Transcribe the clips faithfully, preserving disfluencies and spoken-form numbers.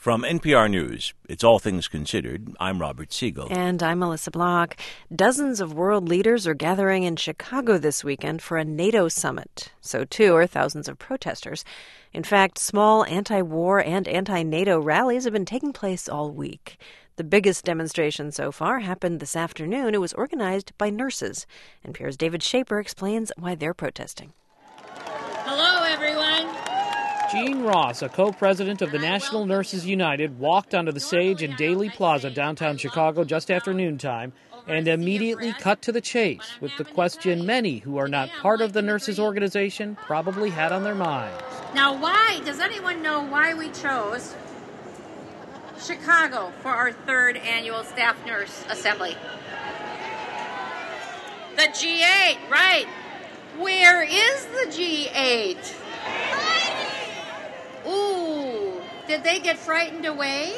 From N P R News, it's All Things Considered. I'm Robert Siegel. And I'm Melissa Block. Dozens of world leaders are gathering in Chicago this weekend for a NATO summit. So, too, are thousands of protesters. In fact, small anti-war and anti-NATO rallies have been taking place all week. The biggest demonstration so far happened this afternoon. It was organized by nurses. N P R's David Schaper explains why they're protesting. Hello, everyone. Jean Ross, a co-president of the National Nurses United, walked onto the stage in Daley Plaza, downtown Chicago, just after noontime, and immediately cut to the chase with the question many who are not part of the nurses organization probably had on their minds. Now, why? Does anyone know why we chose Chicago for our third annual Staff Nurse Assembly? The G eight, right. Where is the G eight? Ooh, did they get frightened away?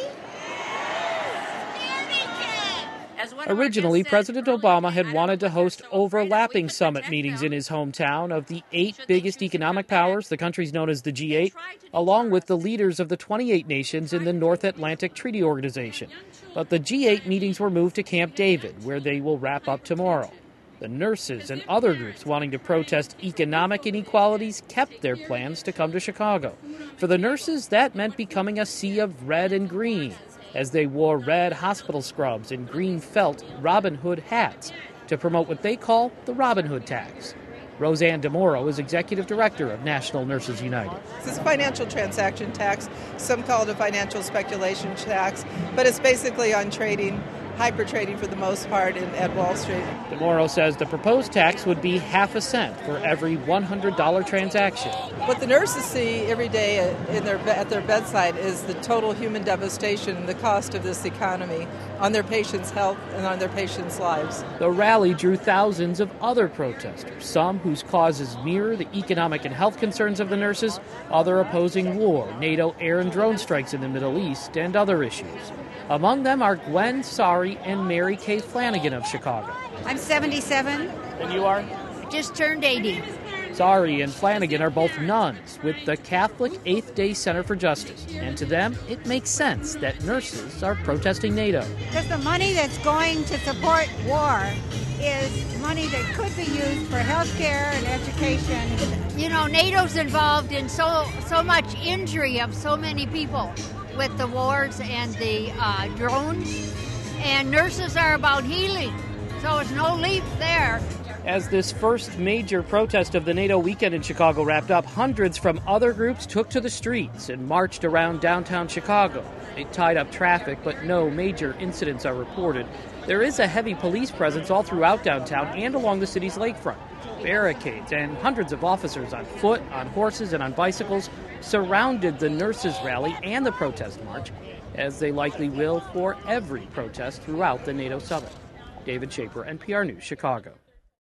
Originally, President Obama had wanted to host overlapping summit meetings in his hometown of the eight biggest economic powers, the countries known as the G eight, along with the leaders of the twenty-eight nations in the North Atlantic Treaty Organization. But the G eight meetings were moved to Camp David, where they will wrap up tomorrow. The nurses and other groups wanting to protest economic inequalities kept their plans to come to Chicago. For the nurses, that meant becoming a sea of red and green, as they wore red hospital scrubs and green felt Robin Hood hats to promote what they call the Robin Hood tax. Roseanne DeMoro is executive director of National Nurses United. It's a financial transaction tax. Some call it a financial speculation tax, but it's basically on trading, hyper trading for the most part in, at Wall Street. DeMoro says the proposed tax would be half a cent for every one hundred dollars transaction. What the nurses see every day in their, at their bedside is the total human devastation and the cost of this economy on their patients' health and on their patients' lives. The rally drew thousands of other protesters, some whose causes mirror the economic and health concerns of the nurses, other opposing war, NATO air and drone strikes in the Middle East, and other issues. Among them are Gwen Sari and Mary Kay Flanagan of Chicago. I'm seventy-seven. And you are? Just turned eighty. Sari and Flanagan are both nuns with the Catholic Eighth Day Center for Justice. And to them, it makes sense that nurses are protesting NATO. Because the money that's going to support war is money that could be used for health care and education. You know, NATO's involved in so so much injury of so many people with the wars and the uh, drones, and nurses are about healing, so it's no leap there. As this first major protest of the NATO weekend in Chicago wrapped up, hundreds from other groups took to the streets and marched around downtown Chicago. They tied up traffic, but no major incidents are reported. There is a heavy police presence all throughout downtown and along the city's lakefront. Barricades and hundreds of officers on foot, on horses, and on bicycles surrounded the nurses' rally and the protest march, as they likely will for every protest throughout the NATO summit. David Schaper, N P R News, Chicago.